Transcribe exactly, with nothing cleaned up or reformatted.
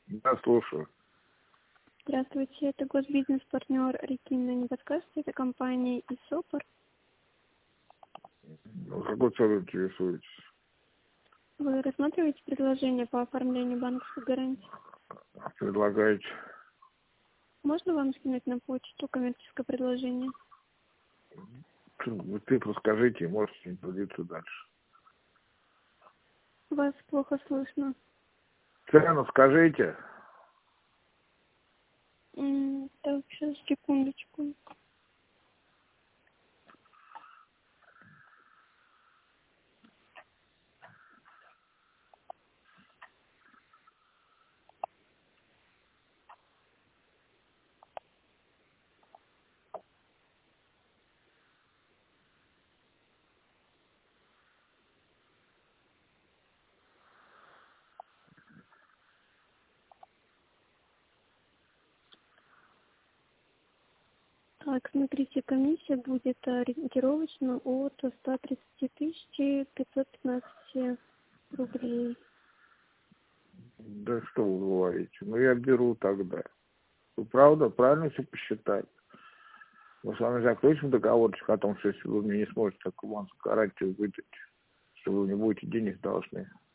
Да, слушаю. Здравствуйте, это госбизнес-партнер Рекина. Не подскажете, это компания ИСОПОР. Ну, какой целью интересуетесь? Вы рассматриваете предложение по оформлению банковской гарантии? Предлагаете? Можно вам скинуть на почту коммерческое предложение? Вы цифру скажите, можете не трудиться дальше. Вас плохо слышно. Цену скажите. М, Так, сейчас, секундочку. Так, смотрите, комиссия будет ориентировочно от ста тридцати тысяч пятьсот пятнадцать рублей. Да что вы говорите? Ну, я беру тогда. Вы правда, правильно все посчитали? Мы с вами заключим договорчик о том, что если вы мне не сможете такую гарантию выдать, что вы не будете денег должны.